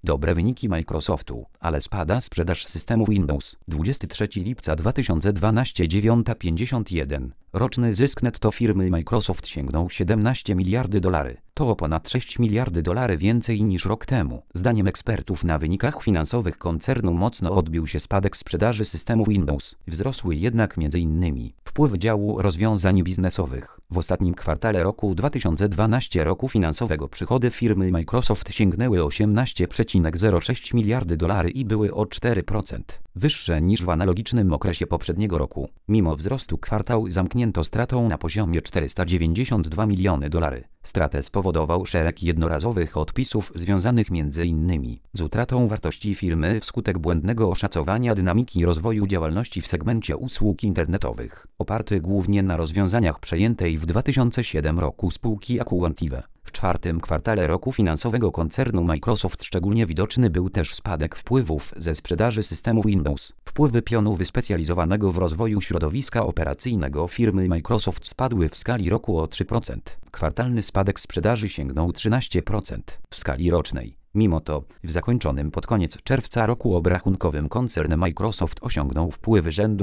dobre wyniki Microsoftu, ale spada sprzedaż systemu Windows. 23 lipca 2012 9:51. Roczny zysk netto firmy Microsoft sięgnął 17 miliardy dolarów. To o ponad 6 miliardy dolarów więcej niż rok temu. Zdaniem ekspertów na wynikach finansowych koncernu mocno odbił się spadek sprzedaży systemu Windows. Wzrosły jednak m.in. wpływy działu rozwiązań biznesowych. W ostatnim kwartale roku 2012 roku finansowego przychody firmy Microsoft sięgnęły 18,06 miliardy dolarów i były o 4% wyższe niż w analogicznym okresie poprzedniego roku. Mimo wzrostu kwartał zamknięto stratą na poziomie 492 miliony dolarów. Stratę spowodował szereg jednorazowych odpisów związanych m.in. z utratą wartości firmy wskutek błędnego oszacowania dynamiki rozwoju działalności w segmencie usług internetowych, oparty głównie na rozwiązaniach przejętej w 2007 roku spółki Aquantive. W czwartym kwartale roku finansowego koncernu Microsoft szczególnie widoczny był też spadek wpływów ze sprzedaży systemu Windows. Wpływy pionu wyspecjalizowanego w rozwoju środowiska operacyjnego firmy Microsoft spadły w skali roku o 3%. Kwartalny spadek sprzedaży sięgnął 13% w skali rocznej. Mimo to, w zakończonym pod koniec czerwca roku obrachunkowym koncern Microsoft osiągnął wpływy rzędu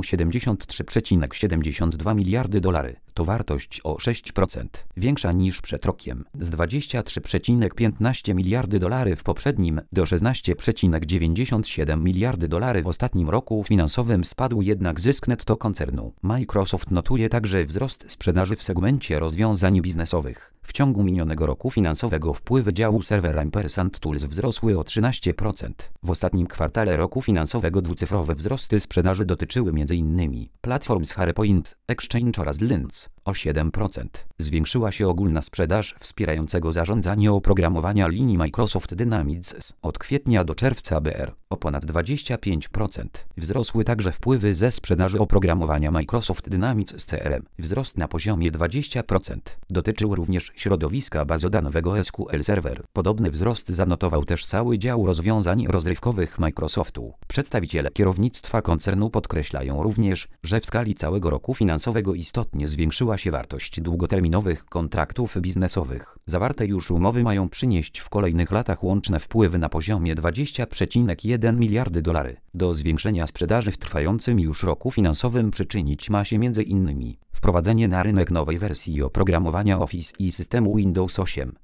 73,72 miliardy dolarów. To wartość o 6% większa niż przed rokiem, z 23,15 miliardy dolarów w poprzednim do 16,97 miliardy dolarów w ostatnim roku finansowym. Spadł jednak zysk netto koncernu. Microsoft notuje także wzrost sprzedaży w segmencie rozwiązań biznesowych. W ciągu minionego roku finansowego wpływy działu Server & Tools wzrosły o 13%. W ostatnim kwartale roku finansowego dwucyfrowe wzrosty sprzedaży dotyczyły m.in. platform z SharePoint, Exchange oraz Linux o 7%. Zwiększyła się ogólna sprzedaż wspierającego zarządzanie oprogramowania linii Microsoft Dynamics od kwietnia do czerwca BR o ponad 25%. Wzrosły także wpływy ze sprzedaży oprogramowania Microsoft Dynamics CRM. Wzrost na poziomie 20%. Dotyczył również środowiska bazodanowego SQL Server. Podobny wzrost zanotował też cały dział rozwiązań rozrywkowych Microsoftu. Przedstawiciele kierownictwa koncernu podkreślają również, że w skali całego roku finansowego istotnie zwiększyła się wartość długoterminowych kontraktów biznesowych. Zawarte już umowy mają przynieść w kolejnych latach łączne wpływy na poziomie 20,1 miliardy dolarów. Do zwiększenia sprzedaży w trwającym już roku finansowym przyczynić ma się m.in. wprowadzenie na rynek nowej wersji oprogramowania Office i systemu Windows 8.